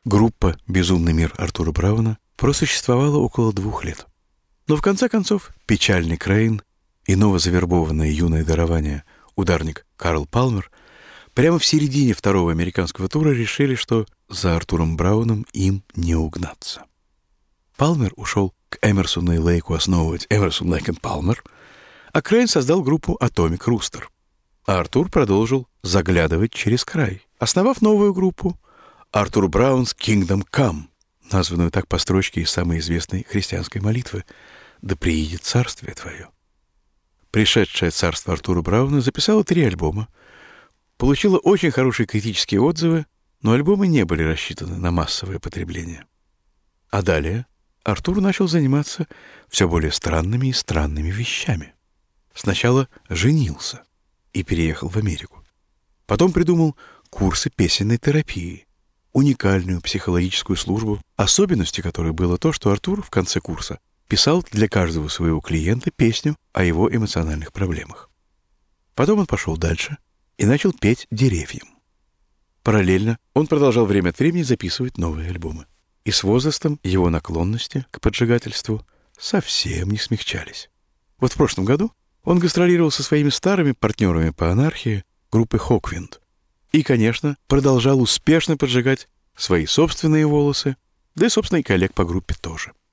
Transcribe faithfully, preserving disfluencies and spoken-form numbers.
Группа «Безумный мир» Артура Брауна просуществовала около двух лет. Но в конце концов печальный Крейн и новозавербованное юное дарование ударник Карл Палмер прямо в середине второго американского тура решили, что за Артуром Брауном им не угнаться. Палмер ушел к Эмерсону и Лейку основывать Эмерсон, Лейк и Палмер, а Крейн создал группу Atomic Rooster. А Артур продолжил заглядывать через край, основав новую группу Артур Браун's Kingdom Come, названную так по строчке из самой известной христианской молитвы «Да приидет царствие твое». Пришедшее царство Артура Брауна записало три альбома, получило очень хорошие критические отзывы, но альбомы не были рассчитаны на массовое потребление. А далее Артур начал заниматься все более странными и странными вещами. Сначала женился и переехал в Америку. Потом придумал курсы песенной терапии, уникальную психологическую службу, особенностью которой было то, что Артур в конце курса писал для каждого своего клиента песню о его эмоциональных проблемах. Потом он пошел дальше и начал петь деревьям. Параллельно он продолжал время от времени записывать новые альбомы. И с возрастом его наклонности к поджигательству совсем не смягчались. Вот в прошлом году он гастролировал со своими старыми партнерами по анархии группы Hawkwind. И, конечно, продолжал успешно поджигать свои собственные волосы, да и, собственно, и коллег по группе тоже.